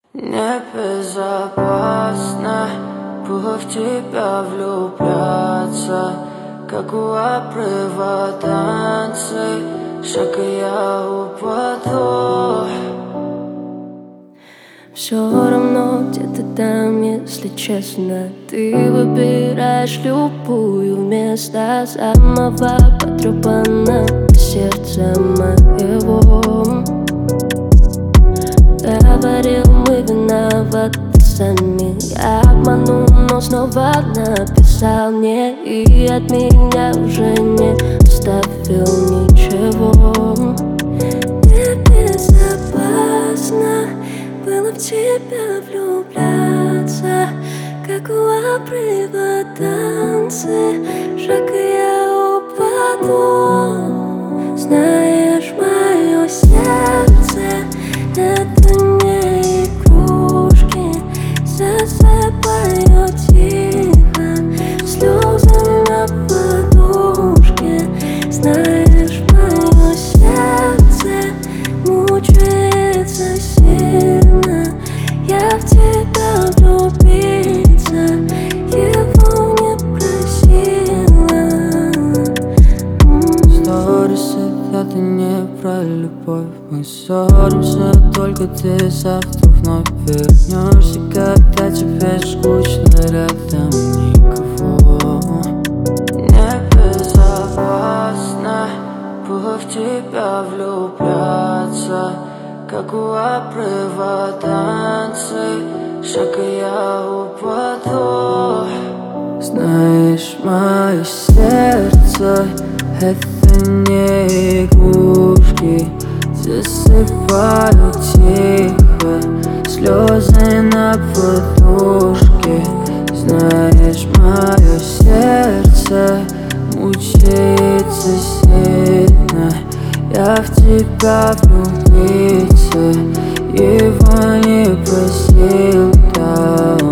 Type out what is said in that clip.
Небезопасно было в тебя влюбляться, как у обрыва танцы, шаг и я упаду. Все равно где-то там, если честно, ты выбираешь любую вместо самого потрепанного сердца моего. Говорил, мы виноваты сами. Я обманул, но снова написал мне, и от меня уже не оставил ничего. Небезопасно было в тебя влюбляться, как у обрыва танцы, шаг и я упаду. Знаешь, мое сердце — это не игрушки, засыпаю тихо слезы на подушке. Знаешь, мое сердце мучается сильно, я в тебя влюбиться его не просила. Сторисы — это не про любовь. Мы ссоримся, только ты завтра вновь вернешься, когда тебе скучно, рядом никого. Небезопасно было в тебя влюбляться, как у обрыва танцы, шаг и я упаду. Знаешь, мое сердце — это не игрушки, засыпаю тихо слезы на подушке. Знаешь, мое сердце мучается сильно, я в тебя влюбиться его не просил, да.